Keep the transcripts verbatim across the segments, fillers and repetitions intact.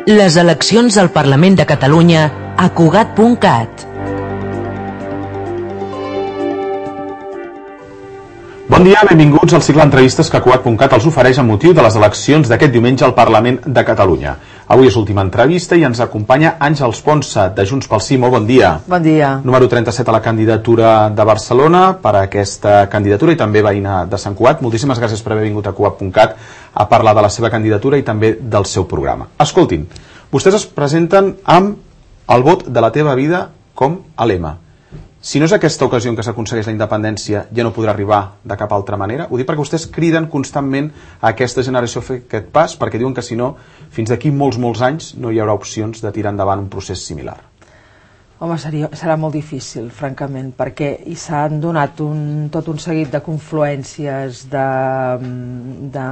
Les eleccions al Parlament de Catalunya a Cugat punt cat. Bon dia, benvinguts al cicle d'entrevistes que Cugat punt cat els ofereix amb motiu de les eleccions d'aquest diumenge al Parlament de Catalunya. Avui és l'última entrevista i ens acompanya Àngels Ponsa, de Junts pel Sí. Molt bon dia. Bon dia. Número trenta-set a la candidatura de Barcelona per a aquesta candidatura i també veïna de Sant Cugat. Moltíssimes gràcies per haver vingut a Cugat punt cat a parlar de la seva candidatura i també del seu programa. Escoltin, vostès es presenten amb el vot de la teva vida com a lema. Si no és aquesta ocasió en què s'aconsegueix la independència, ja no podrà arribar de cap altra manera? Ho dic perquè vostès criden constantment a aquesta generació a fer aquest pas, perquè diuen que si no, fins d'aquí molts, molts anys no hi haurà opcions de tirar endavant un procés similar. Home, seria, serà molt difícil, francament, perquè hi s'han donat un, tot un seguit de confluències de, de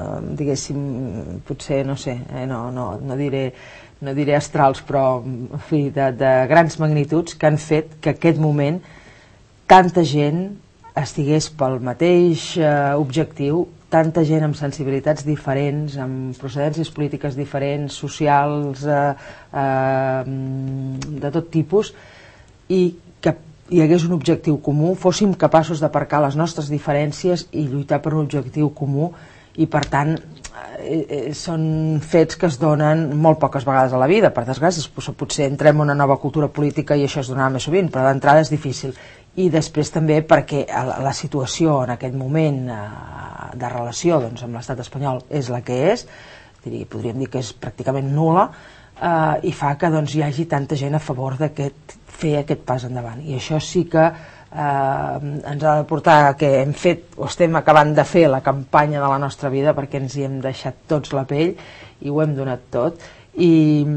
diguéssim, potser, no sé, eh, no, no, no diré... no diré astrals, però en fi, de, de grans magnituds que han fet que aquest moment tanta gent estigués pel mateix eh, objectiu, tanta gent amb sensibilitats diferents, amb procedències polítiques diferents, socials, eh, eh, de tot tipus, i que hi hagués un objectiu comú, fóssim capaços d'aparcar les nostres diferències i lluitar per un objectiu comú, i per tant eh, són fets que es donen molt poques vegades a la vida, per desgràcia. Potser entrem en una nova cultura política i això es donarà més sovint, però d'entrada és difícil. I després també perquè la situació en aquest moment eh, de relació doncs, amb l'estat espanyol és la que és, diria, podríem dir que és pràcticament nul·la, eh, i fa que doncs, hi hagi tanta gent a favor de fer aquest pas endavant. I això sí que Uh, ens ha de portar que hem fet o estem acabant de fer la campanya de la nostra vida, perquè ens hi hem deixat tots la pell i ho hem donat tot, i,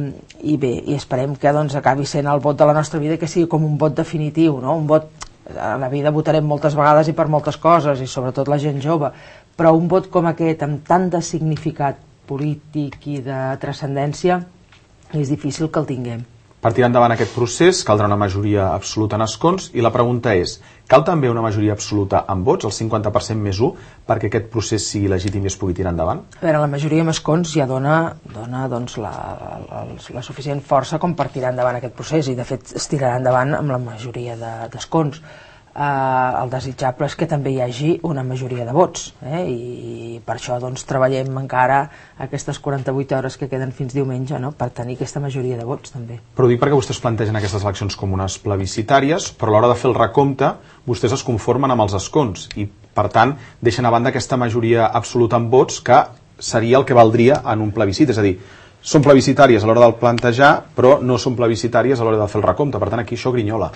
i bé, i esperem que doncs, acabi sent el vot de la nostra vida, que sigui com un vot definitiu, no? Un vot, a la vida votarem moltes vegades i per moltes coses, i sobretot la gent jove, però un vot com aquest amb tant de significat polític i de transcendència és difícil que el tinguem. Per tirar endavant aquest procés caldrà una majoria absoluta en escons i la pregunta és, cal també una majoria absoluta en vots, el cinquanta per cent més u, perquè aquest procés sigui legítim i es pugui tirar endavant? A veure, la majoria en escons ja dona, dona doncs, la, la, la suficient força com per tirar endavant aquest procés, i de fet es tirarà endavant amb la majoria d'escons. De, Uh, el desitjable és que també hi hagi una majoria de vots, eh? I per això doncs, treballem encara aquestes quaranta-vuit hores que queden fins diumenge, no? Per tenir aquesta majoria de vots també. Però ho dic perquè vostès plantegen aquestes eleccions com unes plebiscitàries, però a l'hora de fer el recompte vostès es conformen amb els escons i per tant deixen a banda aquesta majoria absoluta en vots que seria el que valdria en un plebiscit, és a dir, són plebiscitàries a l'hora del plantejar però no són plebiscitàries a l'hora de fer el recompte, per tant aquí això grinyola.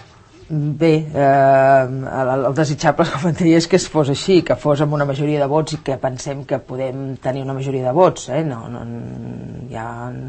Bé, eh, el, el desitjable com et diria és que es fos així, que fos amb una majoria de vots i que pensem que podem tenir una majoria de vots, eh? no, no, ja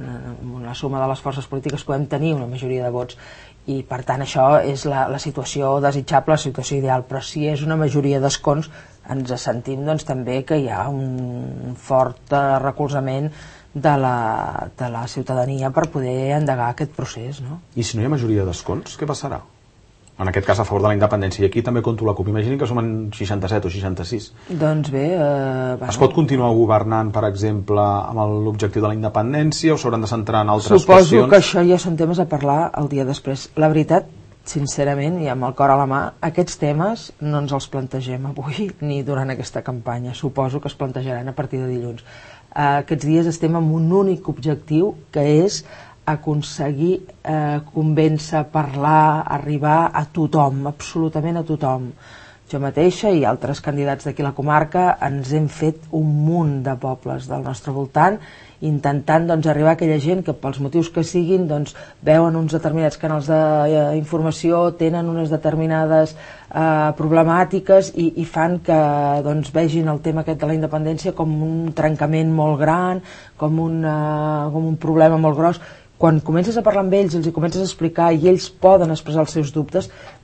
en una suma de les forces polítiques podem tenir una majoria de vots i per tant això és la, la situació desitjable, la situació ideal, però si és una majoria d'escons ens sentim doncs, també que hi ha un fort recolzament de la, de la ciutadania per poder endegar aquest procés, no? I si no hi ha majoria d'escons, què passarà? En aquest cas a favor de la independència, i aquí també conto la CUP, imaginin que som en seixanta-set o seixanta-sis. Doncs bé... Eh, bueno. Es pot continuar governant, per exemple, amb l'objectiu de la independència o s'hauran de centrar en altres Suposo qüestions? Suposo que això ja són temes a parlar el dia després. La veritat, sincerament, i amb el cor a la mà, aquests temes no ens els plantegem avui ni durant aquesta campanya. Suposo que es plantejaran a partir de dilluns. Eh, aquests dies estem amb un únic objectiu, que és aconseguir eh, convèncer, parlar, arribar a tothom, absolutament a tothom. Jo mateixa i altres candidats d'aquí a la comarca ens hem fet un munt de pobles del nostre voltant intentant doncs, arribar a aquella gent que pels motius que siguin doncs, veuen uns determinats canals d'informació, tenen unes determinades eh, problemàtiques i, i fan que doncs, vegin el tema aquest de la independència com un trencament molt gran, com, una, com un problema molt gros. Quan comences a parlar amb ells, els hi comences a explicar i ells poden expressar els seus dubtes,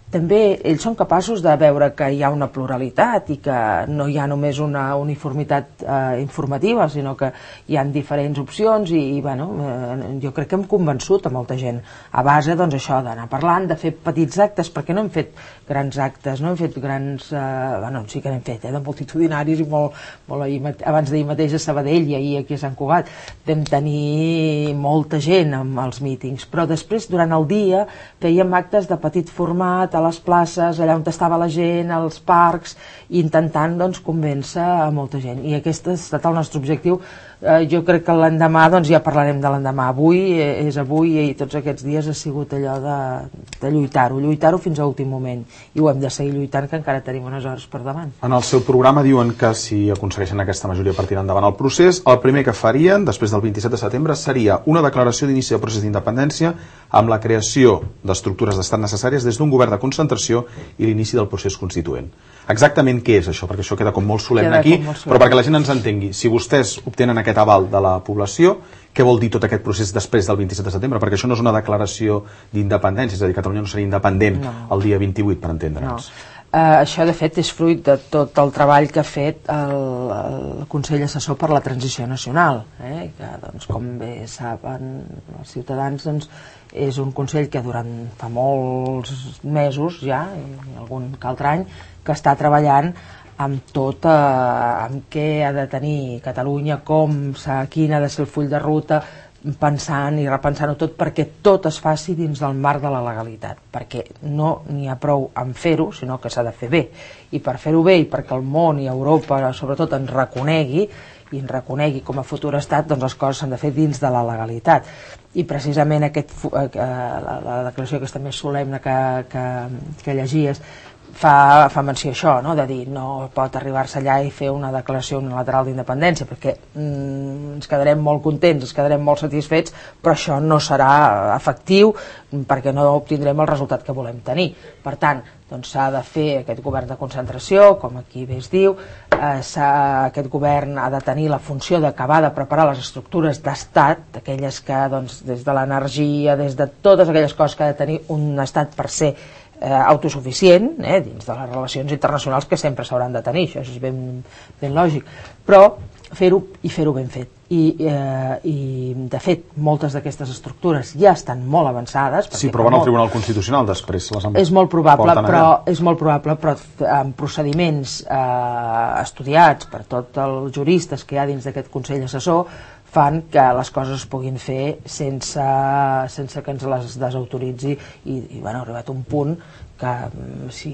també ells són capaços de veure que hi ha una pluralitat i que no hi ha només una uniformitat eh, informativa, sinó que hi ha diferents opcions i, i bueno, eh, jo crec que hem convençut a molta gent a base doncs, això d'anar parlant, de fer petits actes, perquè no hem fet grans actes, no hem fet grans... Eh, bueno, sí que n'hem fet, eh, de multitudinaris i molt, molt ahir, abans d'ahir mateix a Sabadell i ahir aquí a Sant Cugat vam tenir molta gent amb els mítings, però després durant el dia fèiem actes de petit format a les places, allà on estava la gent, als parcs, intentant doncs, convèncer a molta gent. I aquest ha estat el nostre objectiu. Eh, jo crec que l'endemà, doncs ja parlarem de l'endemà. Avui eh, és avui i tots aquests dies ha sigut allò de, de lluitar-ho, lluitar-ho fins a l'últim moment. I ho hem de seguir lluitant, que encara tenim unes hores per davant. En el seu programa diuen que si aconsegueixen aquesta majoria per tirar endavant el procés, el primer que farien, després del vint-i-set de setembre, seria una declaració d'inici del procés d'independència amb la creació d'estructures d'estat necessàries des d'un govern de concentració i l'inici del procés constituent. Exactament què és això? Perquè això queda com molt solemne aquí, molt solemne. Però perquè la gent ens entengui, si vostès obtenen aquest aval de la població, què vol dir tot aquest procés després del vint-i-set de setembre? Perquè això no és una declaració d'independència, és a dir, Catalunya no seria independent no. el dia vint-i-vuit, per entendre'ns. No. Uh, això de fet és fruit de tot el treball que ha fet el, el Consell Assessor per la Transició Nacional, eh? que doncs, com bé saben els ciutadans, doncs, és un Consell que durant fa molts mesos ja, i algun que altre any, que està treballant amb tot, eh, amb què ha de tenir Catalunya, com, quin ha de ser el full de ruta, pensant i repensant-ho tot perquè tot es faci dins del marc de la legalitat, perquè no n'hi ha prou en fer-ho, sinó que s'ha de fer bé, i per fer-ho bé i perquè el món i Europa sobretot ens reconegui i ens reconegui com a futur estat, doncs les coses s'han de fer dins de la legalitat. I precisament aquest, eh, la, la declaració aquesta més solemne que, que, que llegies fa, fa menció això, no? De dir no pot arribar-se allà i fer una declaració unilateral d'independència, perquè mm, ens quedarem molt contents, ens quedarem molt satisfets, però això no serà efectiu perquè no obtindrem el resultat que volem tenir. Per tant, doncs s'ha de fer aquest govern de concentració, com aquí bé es diu, eh, aquest govern ha de tenir la funció d'acabar de preparar les estructures d'estat, aquelles que doncs, des de l'energia, des de totes aquelles coses que ha de tenir un estat per ser Eh, autosuficient, eh, dins de les relacions internacionals que sempre s'hauran de tenir, això és ben, ben lògic, però fer-ho i fer-ho ben fet. I, eh, i de fet moltes d'aquestes estructures ja estan molt avançades. Sí, però van al Tribunal Constitucional després. Les és molt probable, però és molt probable, però amb procediments eh, estudiats per tots els juristes que hi ha dins d'aquest Consell Assessor fan que les coses es puguin fer sense, sense que ens les desautoritzi i, i bueno, ha arribat un punt que si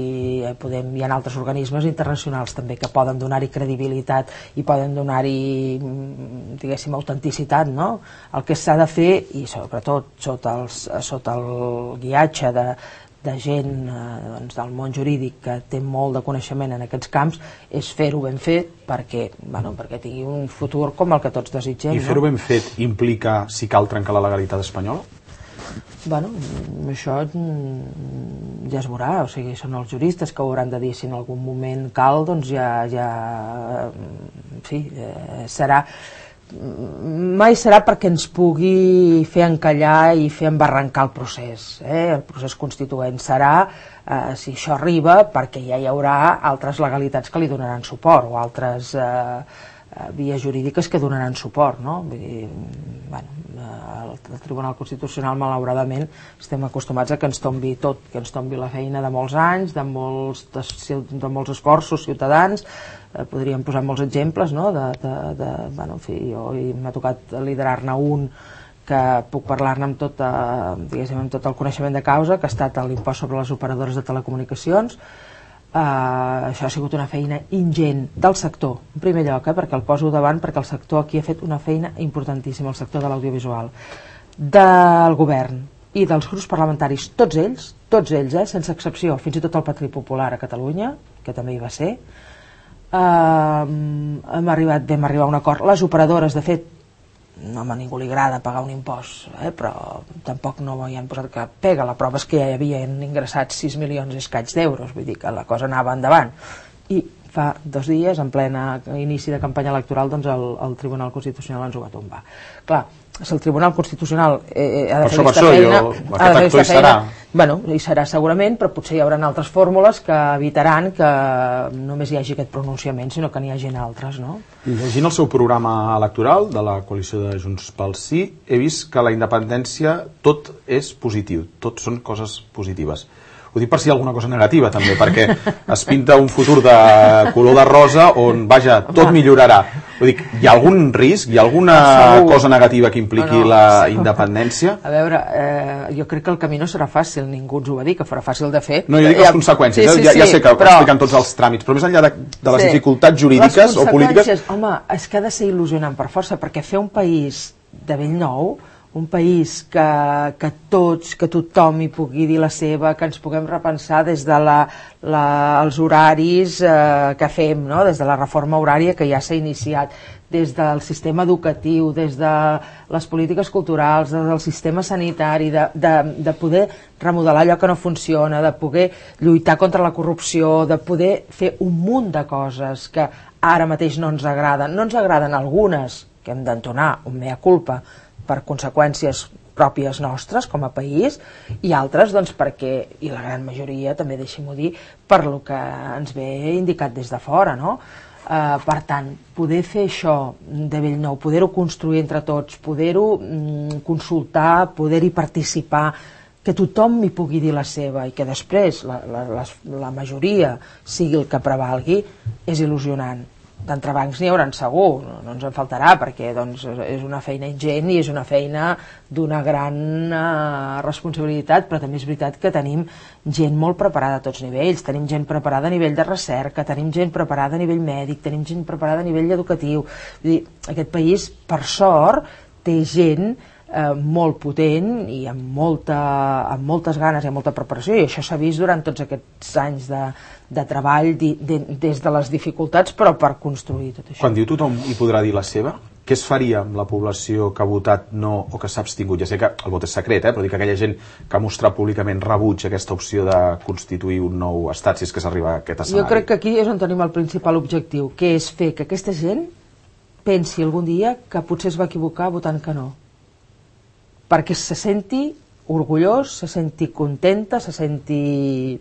podem, hi ha altres organismes internacionals també que poden donar-hi credibilitat i poden donar-hi, diguéssim, autenticitat, no? El que s'ha de fer, i sobretot sota, els, sota el guiatge de de gent eh, doncs, del món jurídic que té molt de coneixement en aquests camps, és fer-ho ben fet perquè, bueno, perquè tingui un futur com el que tots desitgem. I fer-ho no? ben fet implica, si cal, trencar la legalitat espanyola? Bueno, això ja es veurà, o sigui, són els juristes que ho hauran de dir, si en algun moment cal, doncs ja, ja en fi, eh, serà mai serà perquè ens pugui fer encallar i fer embarrancar el procés, eh? El procés constituent serà, eh, si això arriba, perquè ja hi haurà altres legalitats que li donaran suport o altres eh, vies jurídiques que donaran suport, no? Vull dir, bueno, el Tribunal Constitucional, malauradament, estem acostumats a que ens tombi tot, que ens tombi la feina de molts anys, de molts, de, de molts esforços ciutadans. Eh, podríem posar molts exemples, no? de, de, de, bueno, en fi, jo m'ha tocat liderar-ne un que puc parlar-ne amb, tot, eh, diguéssim, amb tot el coneixement de causa, que ha estat l'impost sobre les operadores de telecomunicacions. Eh, això ha sigut una feina ingent del sector, en primer lloc, eh, perquè el poso davant, perquè el sector aquí ha fet una feina importantíssima, el sector de l'audiovisual, del govern i dels grups parlamentaris, tots ells, tots ells, eh, sense excepció, fins i tot el Partit Popular a Catalunya, que també hi va ser. Uh, hem arribat, vam arribar a un acord. Les operadores, de fet, no a ningú li agrada pagar un impost, eh, però tampoc no hi han posat cap pega. La prova és que ja hi havien ingressat sis milions i escaig d'euros, vull dir que la cosa anava endavant. I fa dos dies, en plena inici de campanya electoral, doncs el, el Tribunal Constitucional ens ho va tombar. Clar, si el Tribunal Constitucional eh, ha de fer aquesta feina, ha de fer aquesta feina Bueno, hi serà segurament, però potser hi haurà altres fórmules que evitaran que només hi hagi aquest pronunciament, sinó que n'hi hagin altres, no? Llegint el seu programa electoral de la coalició de Junts pel Sí, he vist que la independència tot és positiu, tot són coses positives. Ho dic per si hi ha alguna cosa negativa també, perquè es pinta un futur de color de rosa on, vaja, tot millorarà. Vull dir, hi ha algun risc, hi ha alguna cosa negativa que impliqui la independència? A veure, eh, jo crec que el camí no serà fàcil, ningú ens ho va dir, que farà fàcil de fer. No, jo dic les conseqüències, ja, ja sé que expliquen tots els tràmits, però més enllà de, de les dificultats jurídiques o polítiques... Home, és que ha de ser il·lusionant per força, perquè fer un país de bell nou, un país que, que tots, que tothom hi pugui dir la seva, que ens puguem repensar des de la, la, els horaris eh, que fem, no? Des de la reforma horària que ja s'ha iniciat, des del sistema educatiu, des de les polítiques culturals, des del sistema sanitari, de, de, de poder remodelar allò que no funciona, de poder lluitar contra la corrupció, de poder fer un munt de coses que ara mateix no ens agraden. No ens agraden algunes, que hem d'entonar un mea culpa, per conseqüències pròpies nostres com a país, i altres doncs perquè, i la gran majoria també deixem-ho dir, per lo que ens ve indicat des de fora, no? Uh, per tant, poder fer això de bell nou, poder-ho construir entre tots, poder-ho mm, consultar, poder-hi participar, que tothom hi pugui dir la seva i que després la, la, la, la majoria sigui el que prevalgui, és il·lusionant. D'entrebancs n'hi hauran segur, no, no ens en faltarà, perquè doncs, és una feina ingent i és una feina d'una gran uh, responsabilitat, però també és veritat que tenim gent molt preparada a tots nivells, tenim gent preparada a nivell de recerca, tenim gent preparada a nivell mèdic, tenim gent preparada a nivell educatiu. Vull dir, aquest país, per sort, té gent eh, molt potent i amb, molta, amb moltes ganes i amb molta preparació, i això s'ha vist durant tots aquests anys de, de treball di, de, des de les dificultats, però per construir tot això. Quan diu tothom hi podrà dir la seva, què es faria amb la població que ha votat no o que s'ha abstingut? Ja sé que el vot és secret, eh? Però dic que aquella gent que ha mostrat públicament rebuig a aquesta opció de constituir un nou estat, si és que s'arriba a aquest escenari. Jo crec que aquí és on tenim el principal objectiu, que és fer que aquesta gent pensi algun dia que potser es va equivocar votant que no, perquè se senti orgullós, se senti contenta, se senti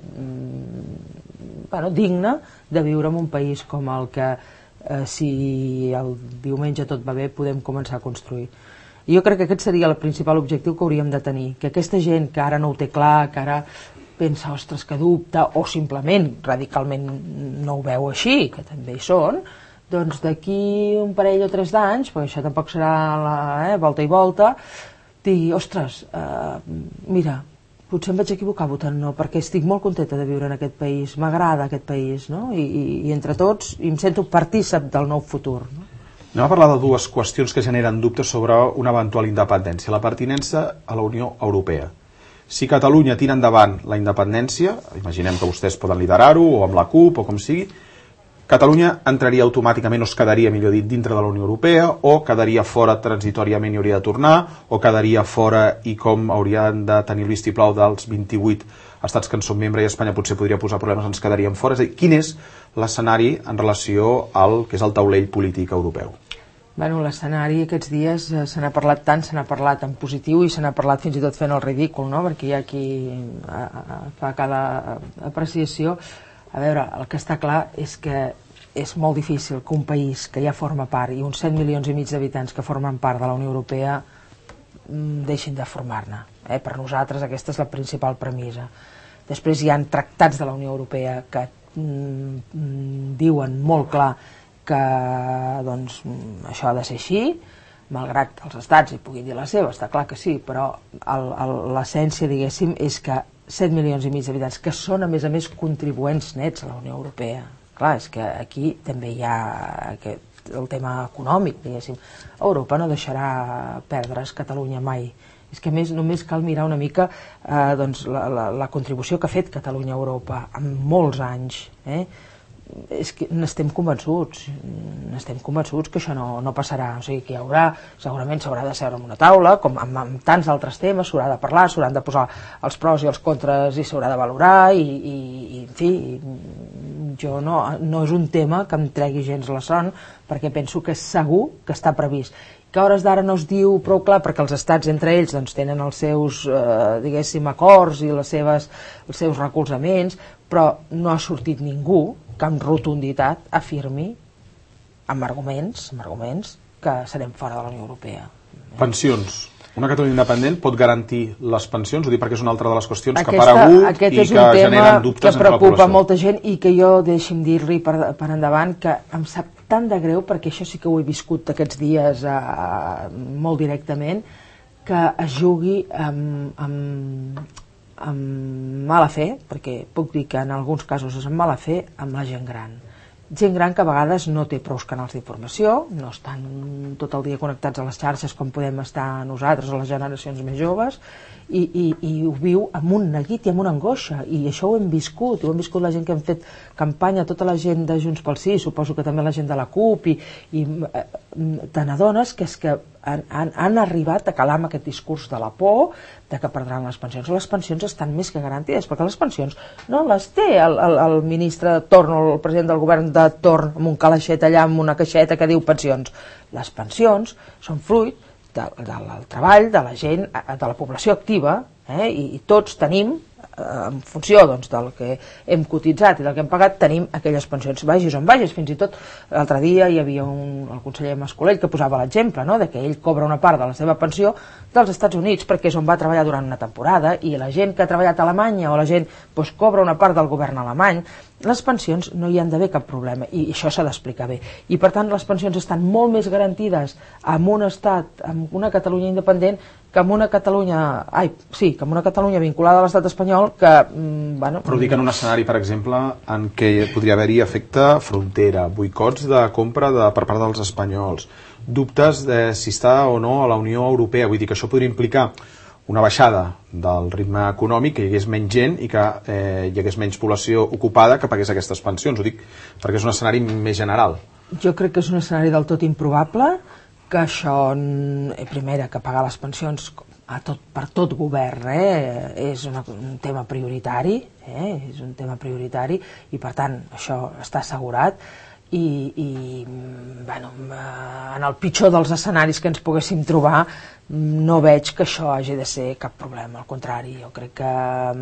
mm, bueno, digna de viure en un país com el que, eh, si el diumenge tot va bé, podem començar a construir. I jo crec que aquest seria el principal objectiu que hauríem de tenir, que aquesta gent que ara no ho té clar, que ara pensa, ostres, que dubta, o simplement radicalment no ho veu així, que també hi són, doncs d'aquí un parell o tres d'anys, perquè això tampoc serà la, eh, volta i volta, digui, ostres, eh, mira, potser em vaig equivocar votant no, perquè estic molt contenta de viure en aquest país, m'agrada aquest país, no? I, i, i entre tots em sento partícip del nou futur, no? Anem a parlar de dues qüestions que generen dubtes sobre una eventual independència, la pertinença a la Unió Europea. Si Catalunya tira endavant la independència, imaginem que vostès poden liderar-ho, o amb la CUP, o com sigui, Catalunya entraria automàticament, o es quedaria, millor dit, dintre de la Unió Europea, o quedaria fora transitoriament i hauria de tornar, o quedaria fora i com haurien de tenir el vistiplau dels vint-i-vuit estats que en són membre i Espanya potser podria posar problemes, ens quedaríem fora. És a dir, quin és l'escenari en relació al que és el taulell polític europeu? Bueno, l'escenari aquests dies eh, se n'ha parlat tant, se n'ha parlat en positiu i se n'ha parlat fins i tot fent el ridícul, no? Perquè hi ha qui a, a, fa cada apreciació. A veure, el que està clar és que és molt difícil que un país que ja forma part i uns set milions i mig d'habitants que formen part de la Unió Europea deixin de formar-ne. Eh? Per nosaltres aquesta és la principal premissa. Després hi ha tractats de la Unió Europea que mm, diuen molt clar que doncs, això ha de ser així, malgrat els estats hi puguin dir la seva, està clar que sí, però l'essència, diguéssim, és que set milions i mig d'habitants, que són a més a més contribuents nets a la Unió Europea. Clar, és que aquí també hi ha aquest, el tema econòmic, diguéssim. Europa no deixarà perdre's Catalunya mai. És que a més només cal mirar una mica eh, doncs, la, la, la contribució que ha fet Catalunya a Europa en molts anys. Eh? És que n'estem convençuts, n'estem convençuts que això no, no passarà. O sigui que hi haurà, segurament s'haurà de seure en una taula, com amb, amb tants altres temes, s'haurà de parlar, s'hauran de posar els pros i els contres i s'haurà de valorar i, i, i en fi, jo no, no és un tema que em tregui gens la son, perquè penso que segur que està previst. que a hores d'ara no es diu prou clar perquè els estats entre ells doncs, tenen els seus eh, diguéssim acords i les seves, els seus recolzaments, però no ha sortit ningú que amb rotunditat afirmi amb arguments, amb arguments que serem fora de la Unió Europea. Pensions. Una Catalunya independent pot garantir les pensions? Ho dic perquè és una altra de les qüestions Aquesta, que ha aparegut aquest i és que un tema generen dubtes que entre la preocupa població. molta gent i que jo, deixi'm dir-li per, per endavant, que em sap tant de greu, perquè això sí que ho he viscut aquests dies eh, molt directament, que es jugui amb, amb, amb mala fe, perquè puc dir que en alguns casos és amb mala fe, amb la gent gran. Gent gran que a vegades no té prou canals d'informació, no estan tot el dia connectats a les xarxes com podem estar nosaltres o les generacions més joves, i, i, i ho viu amb un neguit i amb una angoixa, i això ho hem viscut, ho hem viscut la gent que hem fet campanya, tota la gent de Junts pel Sí, suposo que també la gent de la CUP, i, i eh, te n'adones que és que han, han, han arribat a calar amb aquest discurs de la por, de que perdran les pensions. Les pensions estan més que garantides, perquè les pensions no les té el, el, el ministre de torn o el president del govern de torn amb un calaixet allà, amb una caixeta que diu pensions. Les pensions són fruit de, de, del treball de la gent, de la població activa, eh? I, i tots tenim, en funció doncs, del que hem cotitzat i del que hem pagat, tenim aquelles pensions. Vagis on vagis, fins i tot l'altre dia hi havia un, el conseller Mascolell que posava l'exemple, no?, de que ell cobra una part de la seva pensió dels Estats Units perquè és on va treballar durant una temporada, i la gent que ha treballat a Alemanya o la gent doncs, cobra una part del govern alemany. Les pensions no hi han d'haver cap problema, i això s'ha d'explicar bé. I per tant les pensions estan molt més garantides en un estat, en una Catalunya independent, que en una Catalunya, ai, sí, que en una Catalunya vinculada a l'estat espanyol, que, mm, bueno... Però dic en un escenari, per exemple, en què podria haver-hi efecte frontera, boicots de compra de, per part dels espanyols, dubtes de si està o no a la Unió Europea, vull dir que això podria implicar una baixada del ritme econòmic, que hi hagués menys gent i que eh, hi hagués menys població ocupada que pagués aquestes pensions. Ho dic perquè és un escenari més general. Jo crec que és un escenari del tot improbable, que això, eh, primera, que pagar les pensions a tot, per tot govern eh, és una, un tema prioritari, eh, és un tema prioritari, i per tant això està assegurat. I, i bueno, en el pitjor dels escenaris que ens poguéssim trobar no veig que això hagi de ser cap problema, al contrari. Jo crec que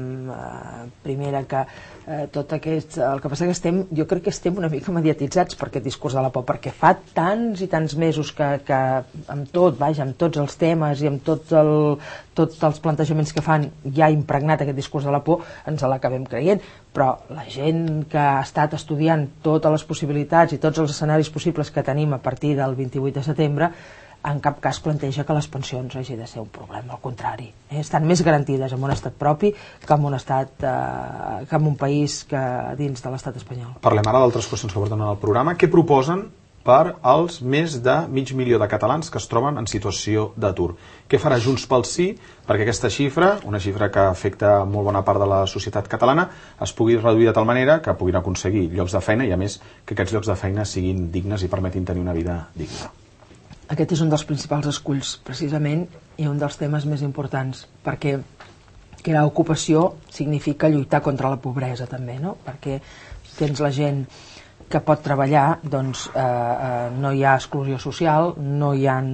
eh, primera que eh, tot aquest, el que passa que estem, jo crec que estem una mica mediatitzats per aquest discurs de la por, perquè fa tants i tants mesos que, que amb tot, vaja, amb tots els temes i amb tot el, tots els plantejaments que fan ja ha impregnat aquest discurs de la por, ens l'acabem creient. Però la gent que ha estat estudiant totes les possibilitats i tots els escenaris possibles que tenim a partir del vint-i-vuit de setembre, en cap cas planteja que les pensions hagi de ser un problema, al contrari. Eh? Estan més garantides en un estat propi que en un estat, eh, que en un país que dins de l'estat espanyol. Parlem ara d'altres qüestions que porten en el programa. Què proposen per als més de mig milió de catalans que es troben en situació d'atur? Què farà Junts pel Sí perquè aquesta xifra, una xifra que afecta molt bona part de la societat catalana, es pugui reduir de tal manera que puguin aconseguir llocs de feina i, a més, que aquests llocs de feina siguin dignes i permetin tenir una vida digna? Aquest és un dels principals esculls, precisament, i un dels temes més importants, perquè crear ocupació significa lluitar contra la pobresa, també, no? Perquè tens la gent que pot treballar, doncs eh, eh, no hi ha exclusió social, no hi ha,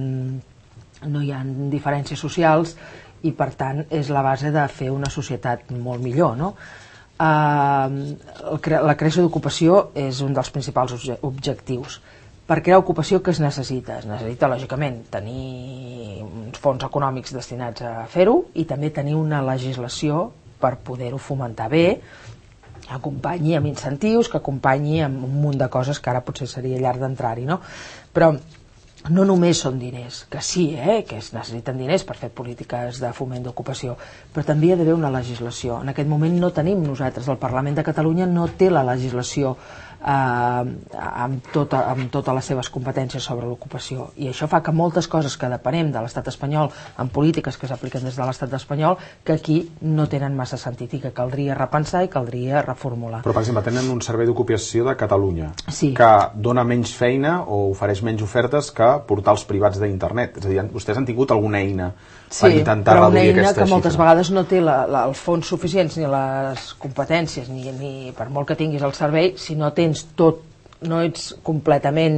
no hi ha diferències socials, i per tant és la base de fer una societat molt millor, no? Eh, la creació d'ocupació és un dels principals objectius. Per crear ocupació, què es necessita? Es necessita, lògicament, tenir uns fons econòmics destinats a fer-ho i també tenir una legislació per poder-ho fomentar bé, que acompanyi amb incentius, que acompanyi amb un munt de coses que ara potser seria llarg d'entrar-hi, no? Però no només són diners, que sí, eh, que es necessiten diners per fer polítiques de foment d'ocupació, però també hi ha d'haver una legislació. En aquest moment no tenim nosaltres, el Parlament de Catalunya no té la legislació eh, amb, tota, amb totes les seves competències sobre l'ocupació, i això fa que moltes coses que depenem de l'estat espanyol en polítiques que s'apliquen des de l'estat espanyol, que aquí no tenen massa sentit i que caldria repensar i caldria reformular. Però, per exemple, tenen un servei d'ocupació de Catalunya, sí, que dona menys feina o ofereix menys ofertes que portals privats d'internet. És a dir, vostès han tingut alguna eina per sí, intentar reduir aquesta xifra? Sí, però una eina que moltes vegades no té la, la, els fons suficients ni les competències, ni, ni per molt que tinguis el servei, si no tens tot, no ets completament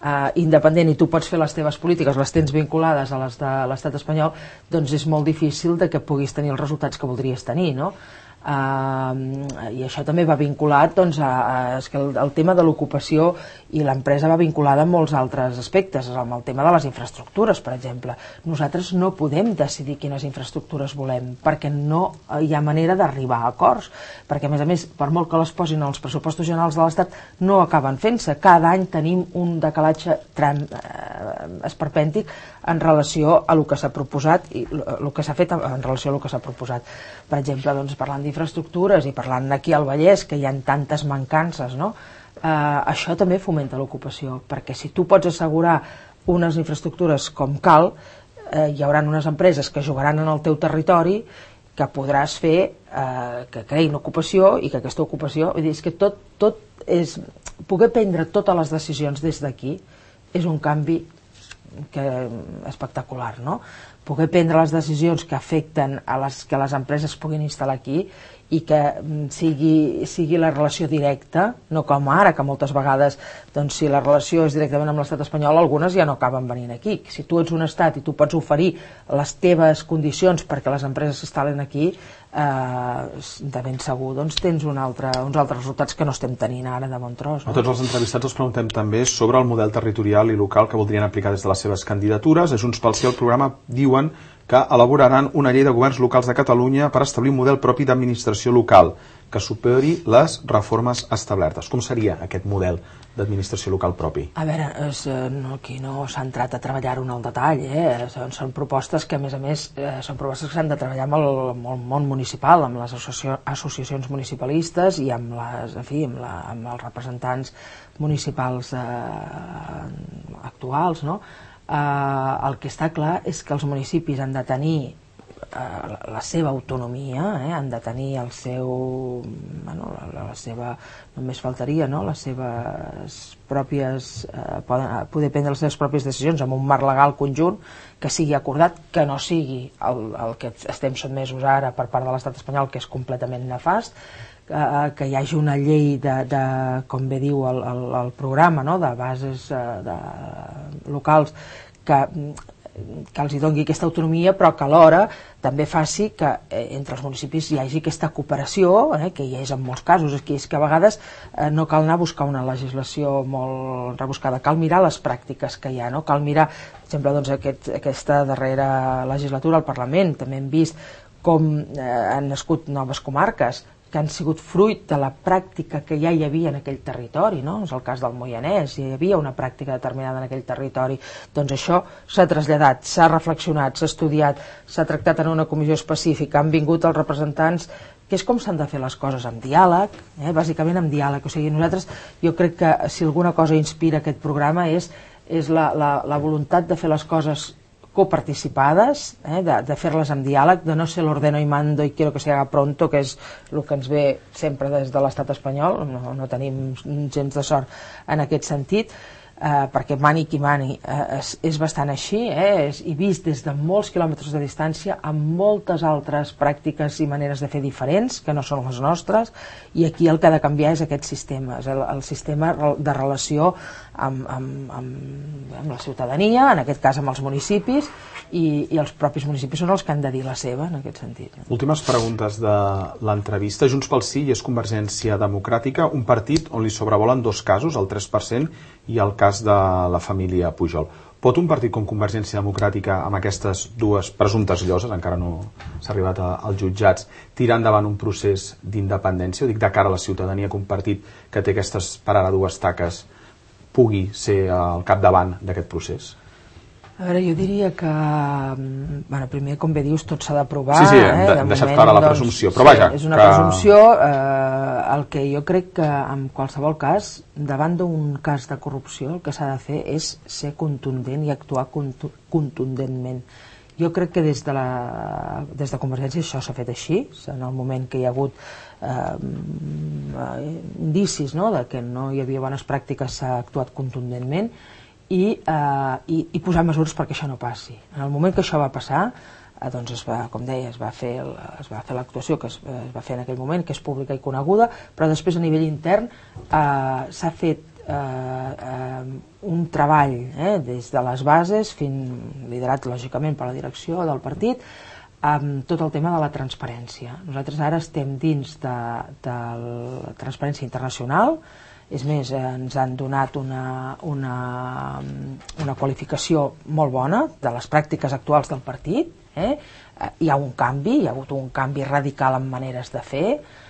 Uh, independent i tu pots fer les teves polítiques, les tens vinculades a les de l'estat espanyol, doncs és molt difícil de que puguis tenir els resultats que voldries tenir, no? Uh, i això també va vinculat doncs, a, a, és que el, el tema de l'ocupació i l'empresa va vinculada amb molts altres aspectes, amb el tema de les infraestructures, per exemple. Nosaltres no podem decidir quines infraestructures volem perquè no hi ha manera d'arribar a acords, perquè a més a més, per molt que les posin als pressupostos generals de l'Estat, no acaben fent-se. Cada any tenim un decalatge tran, eh, esperpèntic en relació a el que s'ha proposat i el que s'ha fet en relació a el que s'ha proposat. Per exemple, doncs, parlant d'infraestructures i parlant aquí al Vallès, que hi ha tantes mancances, no? Eh, això també fomenta l'ocupació, perquè si tu pots assegurar unes infraestructures com cal, eh, hi haurà unes empreses que jugaran en el teu territori que podràs fer eh, que creïn ocupació i que aquesta ocupació, vull dir, és que tot, tot és, poder prendre totes les decisions des d'aquí és un canvi que, espectacular, no? Poder prendre les decisions que afecten a les que les empreses puguin instal·lar aquí i que sigui, sigui la relació directa, no com ara, que moltes vegades doncs, si la relació és directament amb l'estat espanyol, algunes ja no acaben venint aquí. Si tu ets un estat i tu pots oferir les teves condicions perquè les empreses s'instal·len aquí, eh, de ben segur doncs, tens un altre, uns altres resultats que no estem tenint ara de bon tros. No? A tots els entrevistats els preguntem també sobre el model territorial i local que voldrien aplicar des de les seves candidatures. A Junts pel Sí el programa diuen que elaboraran una llei de governs locals de Catalunya per establir un model propi d'administració local que superi les reformes establertes. Com seria aquest model d'administració local propi? A veure, és, no, aquí no s'ha entrat a treballar-ho en el detall, eh? són, són propostes que a més a més eh, són propostes que s'han de treballar amb el, amb el món municipal, amb les associ associacions municipalistes i amb, les, en fi, amb, la, amb els representants municipals eh, actuals, no? Uh, el que està clar és que els municipis han de tenir uh, la, la seva autonomia, eh? han de tenir el seu, bueno, la, la seva, només faltaria, no? les seves pròpies, uh, poden, poder prendre les seves pròpies decisions amb un marc legal conjunt que sigui acordat, que no sigui el, el que estem sotmesos ara per part de l'estat espanyol, que és completament nefast, que hi hagi una llei de, de com bé diu el, el, el programa, no? de bases de, locals que, que els hi doni aquesta autonomia, però que alhora també faci que eh, entre els municipis hi hagi aquesta cooperació, eh, que hi és en molts casos, és que, és que a vegades eh, no cal anar a buscar una legislació molt rebuscada, cal mirar les pràctiques que hi ha, no? Cal mirar, per exemple, doncs, aquest, aquesta darrera legislatura al Parlament, també hem vist com eh, han nascut noves comarques, que han sigut fruit de la pràctica que ja hi havia en aquell territori, no? És el cas del Moianès, hi havia una pràctica determinada en aquell territori, doncs això s'ha traslladat, s'ha reflexionat, s'ha estudiat, s'ha tractat en una comissió específica, han vingut els representants, que és com s'han de fer les coses amb diàleg, eh? bàsicament amb diàleg, o sigui, nosaltres, jo crec que si alguna cosa inspira aquest programa és, és la, la, la voluntat de fer les coses coparticipades, eh, de, de fer-les amb diàleg, de no ser l'ordeno y mando y quiero que se haga pronto, que és el que ens ve sempre des de l'estat espanyol, no, no tenim gens de sort en aquest sentit, eh, perquè mani qui mani eh, és, és bastant així, eh, és, i vist des de molts quilòmetres de distància amb moltes altres pràctiques i maneres de fer diferents, que no són les nostres, i aquí el que ha de canviar és aquest sistema, és el, el sistema de relació amb, amb, amb, amb la ciutadania, en aquest cas amb els municipis, i, i els propis municipis són els que han de dir la seva en aquest sentit. Últimes preguntes de l'entrevista. Junts pel Sí i és Convergència Democràtica, un partit on li sobrevolen dos casos, el tres per cent i el cas de la família Pujol. Pot un partit com Convergència Democràtica, amb aquestes dues presumptes lloses, encara no s'ha arribat a, als jutjats, tirar endavant un procés d'independència, ho dic de cara a la ciutadania, que un partit que té aquestes per ara dues taques pugui ser al capdavant d'aquest procés? A veure, jo diria que, bueno, primer, com bé dius, tot s'ha d'aprovar. Sí, sí, hem, de, hem deixat clara la presumpció, però vaja... Sí, és una que... presumpció, eh, el que jo crec que, en qualsevol cas, davant d'un cas de corrupció, el que s'ha de fer és ser contundent i actuar contundentment. Jo crec que des de, la, des de Convergència això s'ha fet així, en el moment que hi ha hagut eh, indicis, no?, de que no hi havia bones pràctiques, s'ha actuat contundentment, i, eh, i, i posar mesures perquè això no passi. En el moment que això va passar, eh, doncs es va, com deia, es va fer el, es va fer l'actuació que es, es va fer en aquell moment, que és pública i coneguda, però després a nivell intern eh, s'ha fet eh, eh, un treball eh, des de les bases, fins, liderat lògicament per la direcció del partit, amb tot el tema de la transparència. Nosaltres ara estem dins de, de la transparència internacional, és més, ens han donat una, una, una qualificació molt bona de les pràctiques actuals del partit. Eh? Hi ha un canvi, hi ha hagut un canvi radical en maneres de fer,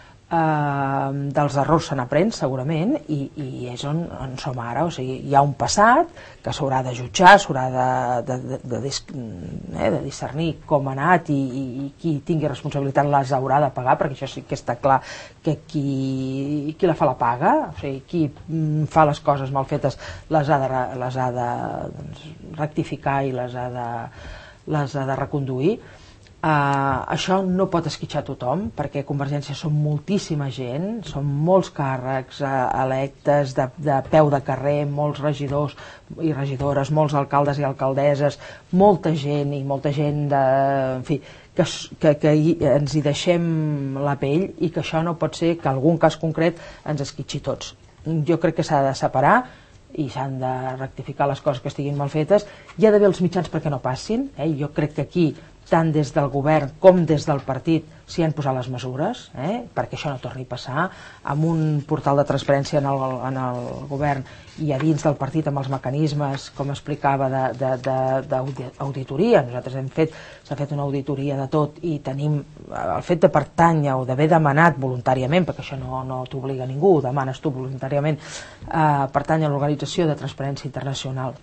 eh, dels errors se n'aprèn segurament, i, i és on, on som ara. O sigui, hi ha un passat que s'haurà de jutjar, s'haurà de, de, de, de, eh, de discernir com ha anat, i, i, i qui tingui responsabilitat les haurà de pagar, perquè això sí que està clar que qui, qui la fa la paga. O sigui, qui fa les coses mal fetes les ha de, les ha de doncs, rectificar i les ha de, les ha de reconduir. Uh, això no pot esquitxar tothom, perquè Convergència són moltíssima gent, són molts càrrecs uh, electes de, de peu de carrer, molts regidors i regidores, molts alcaldes i alcaldesses, molta gent i molta gent de, en fi, que, que, que hi, ens hi deixem la pell, i que això no pot ser que algun cas concret ens esquitxi tots. Jo crec que s'ha de separar i s'han de rectificar les coses que estiguin mal fetes. Hi ha d'haver els mitjans perquè no passin, eh? Jo crec que aquí tant des del govern com des del partit s'hi han posat les mesures, eh? perquè això no torni a passar, amb un portal de transparència en el, en el govern i a dins del partit amb els mecanismes, com explicava, d'auditoria. Nosaltres hem fet, s'ha fet una auditoria de tot, i tenim el fet de pertànyer o d'haver demanat voluntàriament, perquè això no, no t'obliga ningú, demanes tu voluntàriament, eh, pertànyer a l'Organització de Transparència Internacional,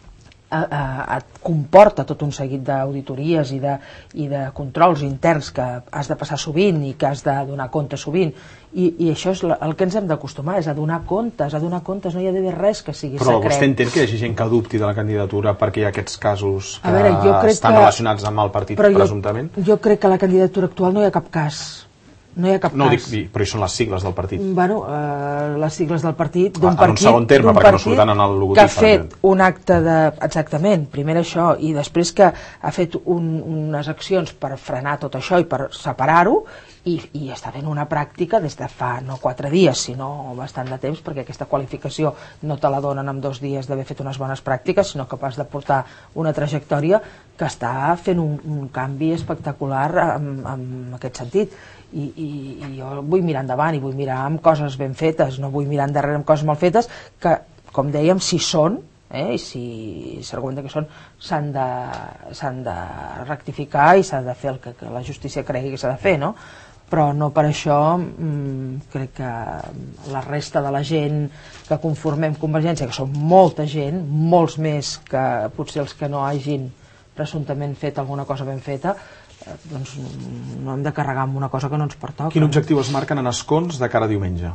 et comporta tot un seguit d'auditories i, de, i de controls interns que has de passar sovint i que has de donar compte sovint, i, i això és el que ens hem d'acostumar, és a donar comptes, a donar comptes, no hi ha d'haver res que sigui Però secret. Però vostè entén que hi hagi gent que dubti de la candidatura perquè hi ha aquests casos que veure, estan que, relacionats amb el partit, presumptament? Jo, jo crec que la candidatura actual no hi ha cap cas. No hi ha cap no, cas. Dic, però hi són les sigles del partit. Bueno, eh, les sigles del partit, d'un ah, partit, en un segon terme, perquè no surten en el logotip. Que ha fet un acte de... Exactament, primer això, i després que ha fet un, unes accions per frenar tot això i per separar-ho, i, i està fent una pràctica des de fa no quatre dies, sinó bastant de temps, perquè aquesta qualificació no te la donen en dos dies d'haver fet unes bones pràctiques, sinó capaç de portar una trajectòria que està fent un, un canvi espectacular en, en aquest sentit. I, i, i jo vull mirar endavant i vull mirar amb coses ben fetes, no vull mirar endarrere amb coses mal fetes, que, com dèiem, si són, eh, i si s'argumenta que són, s'han de, s'han de rectificar i s'ha de fer el que, que la justícia cregui que s'ha de fer, no? Però no per això mmm, crec que la resta de la gent que conformem Convergència, que són molta gent, molts més que potser els que no hagin presumptament fet alguna cosa ben feta, doncs no hem de carregar amb una cosa que no ens pertoca. Quin objectiu es marquen en escons de cara a diumenge?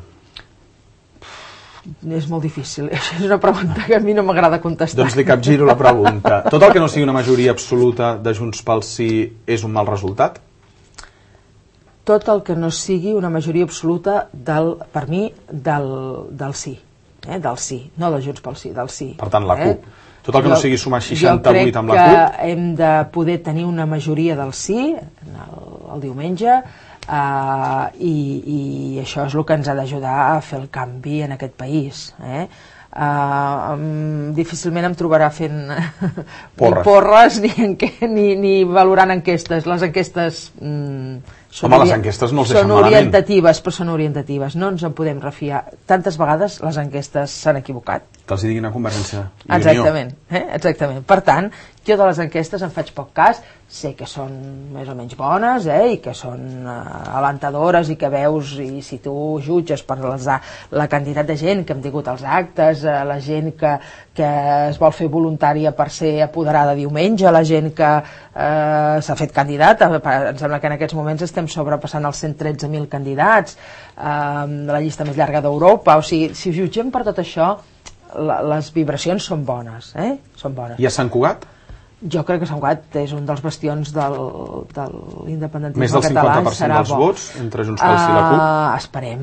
És molt difícil, això és una pregunta que a mi no m'agrada contestar. Doncs li capgiro la pregunta. Tot el que no sigui una majoria absoluta de Junts pel Sí és un mal resultat? Tot el que no sigui una majoria absoluta, del, per mi, del, del sí. Eh? Del sí, no de Junts pel Sí, del sí. Per tant, la eh? CUP. Tot el que no sigui sumar seixanta-vuit amb la CUP. Jo crec que hem de poder tenir una majoria del sí el, el diumenge, uh, i, i això és el que ens ha d'ajudar a fer el canvi en aquest país. Eh? Uh, um, difícilment em trobarà fent porres, ni, porres ni, enque, ni, ni valorant enquestes. Les enquestes... Mm, Són, Home, les enquestes no els deixen són malament. orientatives, però són orientatives. No ens en podem refiar. Tantes vegades les enquestes s'han equivocat. Que els diguin a Convergència i Exactament, eh? Exactament. Per tant, jo de les enquestes en faig poc cas, sé que són més o menys bones, eh? I que són uh, alentadores, i que veus, i si tu jutges per les, la quantitat de gent que hem tingut als actes, uh, la gent que, que es vol fer voluntària per ser apoderada diumenge, la gent que uh, s'ha fet candidata, em sembla que en aquests moments estem sobrepassant els cent tretze mil candidats, uh, la llista més llarga d'Europa. O sigui, si jutgem per tot això, la, les vibracions són bones, eh? Són bones. I a Sant Cugat? Jo crec que Sant Cugat és un dels bastions del, de l'independentisme català. Més del cinquanta per cent dels bo. vots entre Junts pel Sí i la CUP? Uh, esperem,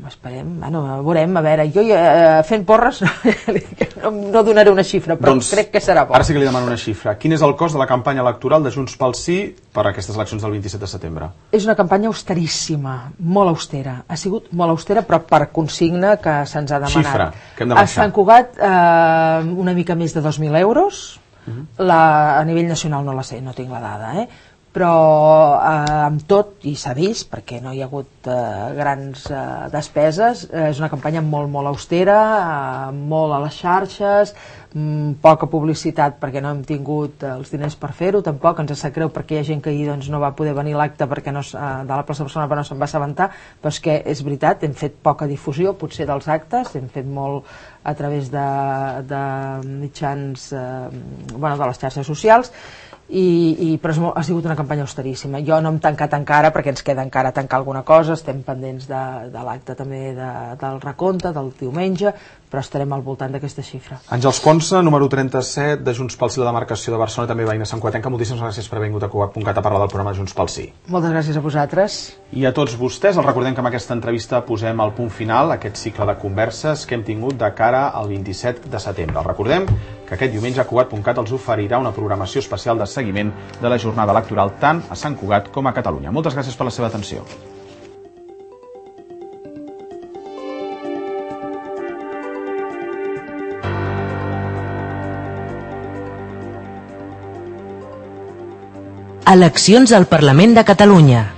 esperem, bueno, veurem, a veure, jo eh, fent porres no, no donaré una xifra, però doncs, crec que serà bo. Ara sí que li demano una xifra. Quin és el cost de la campanya electoral de Junts pel Sí per a aquestes eleccions del vint-i-set de setembre? És una campanya austeríssima, molt austera. Ha sigut molt austera, però per consigna que se'ns ha demanat. Xifra, que hem de marxar. A Sant Cugat, eh, una mica més de dos mil euros. Uh-huh. la, a nivell nacional no la sé, no tinc la dada, eh? Però eh, amb tot, i s'ha vist, perquè no hi ha hagut eh, grans eh, despeses, eh, és una campanya molt, molt austera, eh, molt a les xarxes, mm, poca publicitat perquè no hem tingut eh, els diners per fer-ho, tampoc ens sap greu perquè hi ha gent que ahir doncs, no va poder venir a l'acte perquè no, eh, de la plaça de Barcelona però no se'n va assabentar, però és que és veritat, hem fet poca difusió potser dels actes, hem fet molt a través de, de mitjans, eh, bueno, de les xarxes socials, I, i, però és molt, ha sigut una campanya austeríssima. Jo no hem tancat encara perquè ens queda encara tancar alguna cosa, estem pendents de, de l'acte també de, del recompte del diumenge, però estarem al voltant d'aquesta xifra. Àngels Ponsa, número trenta-set de Junts pel Sí, la demarcació de Barcelona, també veïna Sant Cugatenca. Moltíssimes gràcies per haver vingut a Cugat punt cat a parlar del programa Junts pel Sí. Moltes gràcies a vosaltres. I a tots vostès, els recordem que amb aquesta entrevista posem el punt final a aquest cicle de converses que hem tingut de cara al vint-i-set de setembre. Els recordem que aquest diumenge a Cugat punt cat els oferirà una programació especial de seguiment de la jornada electoral tant a Sant Cugat com a Catalunya. Moltes gràcies per la seva atenció. Eleccions al Parlament de Catalunya.